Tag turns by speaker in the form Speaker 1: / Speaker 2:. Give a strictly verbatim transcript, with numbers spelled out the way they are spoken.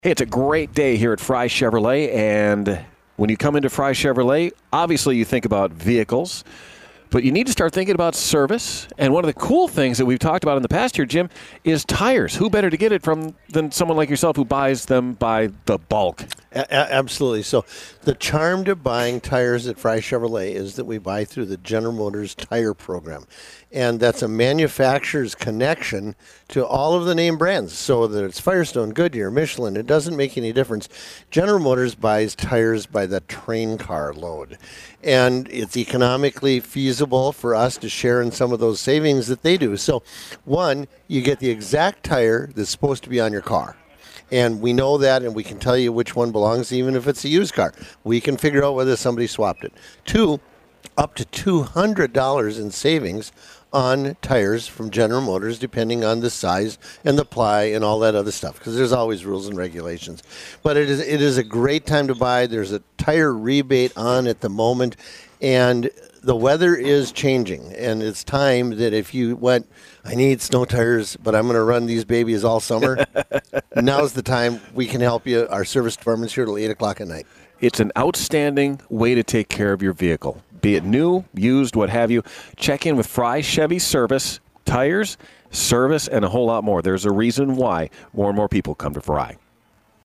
Speaker 1: Hey, it's a great day here at Fry Chevrolet, and when you come into Fry Chevrolet, obviously you think about vehicles, but you need to start thinking about service. And one of the cool things that we've talked about in the past here, Jim, is tires. Who better to get it from than someone like yourself who buys them by the bulk?
Speaker 2: A- absolutely. So the charm to buying tires at Fry Chevrolet is that we buy through the General Motors tire program. And that's a manufacturer's connection to all of the name brands. So that it's Firestone, Goodyear, Michelin, it doesn't make any difference. General Motors buys tires by the train car load. And it's economically feasible for us to share in some of those savings that they do. So, one, you get the exact tire that's supposed to be on your car. And we know that, and we can tell you which one belongs, even if it's a used car. We can figure out whether somebody swapped it. Two, up to two hundred dollars in savings on tires from General Motors, depending on the size and the ply and all that other stuff, because there's always rules and regulations. But it is it is a great time to buy. There's a tire rebate on at the moment, and the weather is changing, and it's time that if you went, I need snow tires, but I'm going to run these babies all summer, now's the time. We can help you. Our service department's here till eight o'clock at night.
Speaker 1: It's an outstanding way to take care of your vehicle, be it new, used, what have you. Check in with Fry Chevy Service, tires, service, and a whole lot more. There's a reason why more and more people come to Fry.